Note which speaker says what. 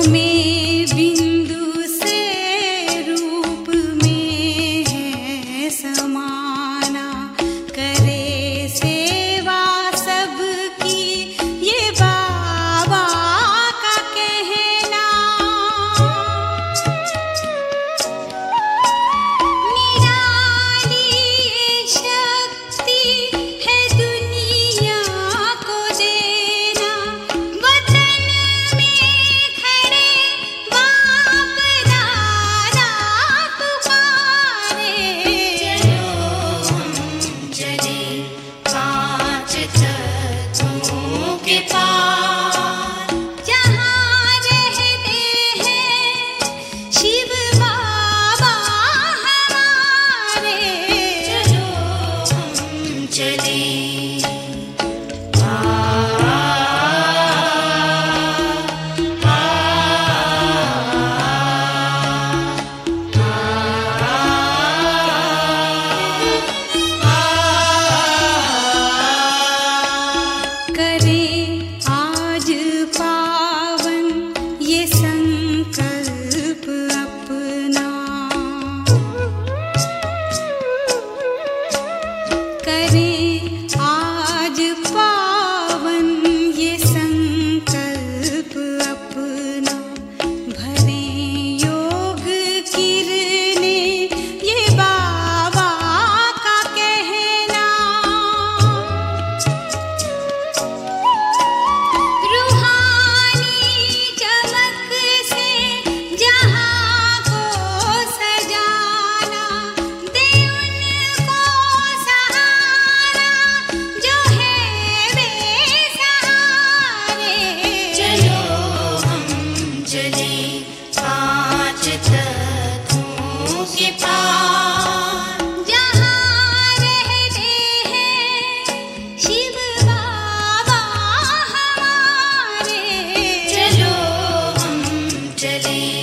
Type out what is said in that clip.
Speaker 1: में बिंदु से रूप में है समाना, करे सेवा सबकी ये बाबा का कहना। निराली शक्ति है दुनिया को देना, वतन में खड़े बाप दादा पुकारे। चलो हम चले पांच तत्वों के पार, जहाँ रहते हैं शिव बाबा हमारे। चलो हम चले करें आज पावन ये संकल्प अपना, करें आज पावन ये संकल्प अपना। भरें योग किरणें ये बाबा का कहना। रूहानी चमक से जहाँ को सजाना, दे उनको सहारा जो है बेसहारे। चलो हम चले पांच तत्वों के पार, जहाँ रहते हैं शिव बाबा हमारे। चलो हम चले